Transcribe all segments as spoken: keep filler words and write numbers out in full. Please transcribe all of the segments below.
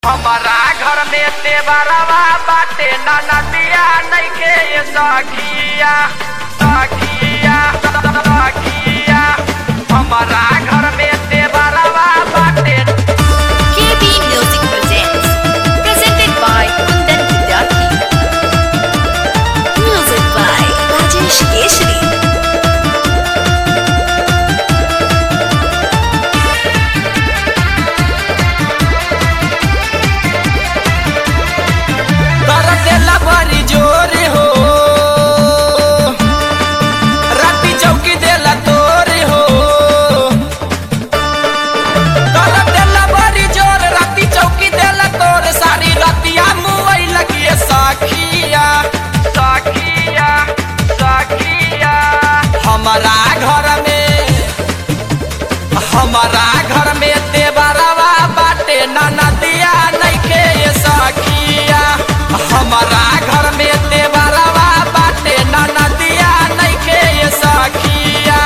हमारा घर में देवरवा बाटे ननदिया नइखे ये सखिया सखिया सखिया हमारा घर में देवरवा बाटे। K B Music presents, presented by Kundan Vidyarthi. Music by Rajesh Keshri. बड़ी जोर हो राती चौकी देला तोर हो देला बड़ी जोर राती चौकी देला तोर सारी रातिया मुई लगी सखिया सखिया सखिया हमारा घर में हमारा घर में देवरवा बाटे ननदिया नइखे सखिया हमारा घर में देवरवा बाटे ननदिया नइखे सखिया।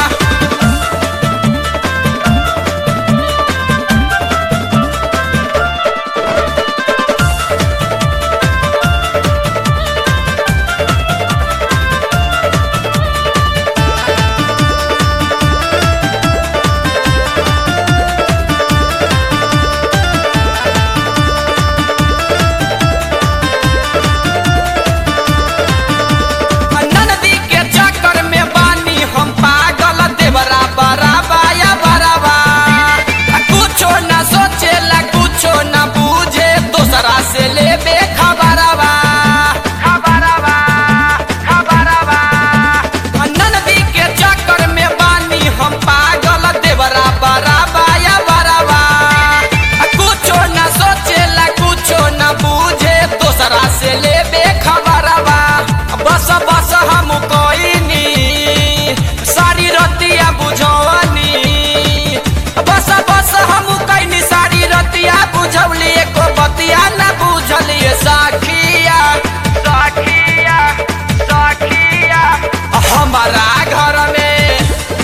से लेबे खबरवा खबरवा खबरवा ननदी के चक्कर में बानी हम पागल देवरा बराबा या बराबा कुछो न सोचेला कुछो न बूझे दोसरा से लेबे खबरवा बस बस हम कोइनी सारी रतिया बुझवनी बस बस हम कइनी सारी रतिया बुझवली एको बतिया न बुझलिए सखिया सखिया सखिया हमारा घर में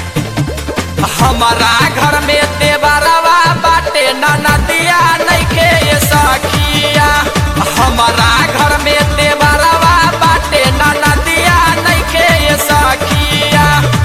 हमारा घर में देवरवा बाटे ननदिया नइखे सखिया हमारा घर में देवरवा बाटे ननदिया नइखे सखिया।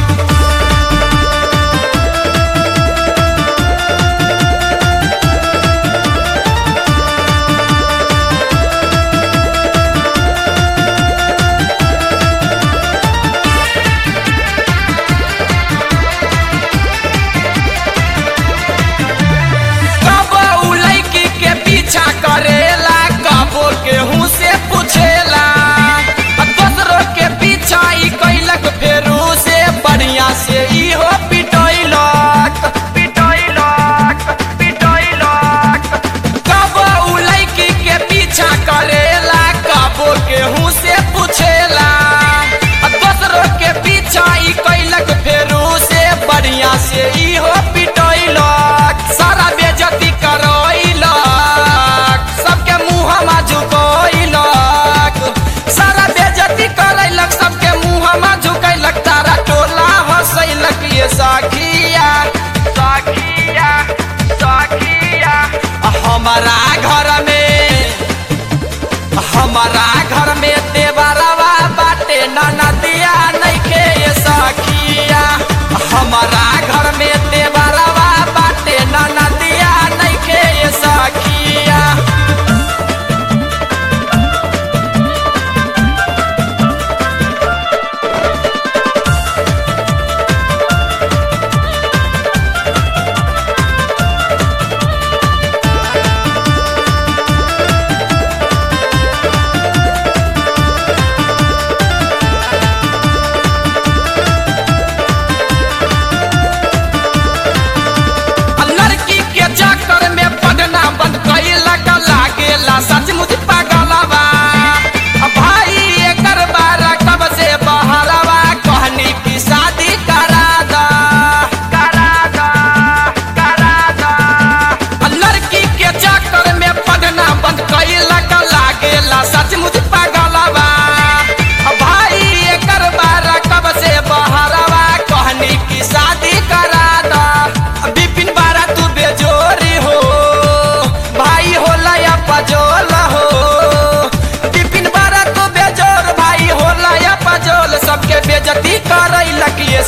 करेला कबो केहू से पूछेला दोसरों के पीछा ई कैलक फेरू से बढ़िया से इहो पिटैलक पिटैलक पिटैलक कबो उ लड़की के पीछा करेला कबो केहू से पूछेला दोसरों के पीछा ई कैलक फेरू से बढ़िया से इहो पिटैलक सारा बेइज्जती करैलक सबके मुँहमा झुकैलक सारा बेइज्जती करैलक सबके मुँहमा झुकैलक तारा टोला हंसैलक ये सखिया सखिया सखिया हमारा घर में हमारा घर में देवरवा बाटे ननदिया नइखे सखिया हमारा घर में देवरवा बाटे ननदिया नइखे सखिया।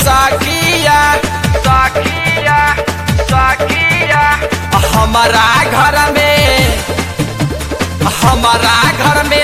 सखिया सखिया सखिया हमारा घर में हमारा घर में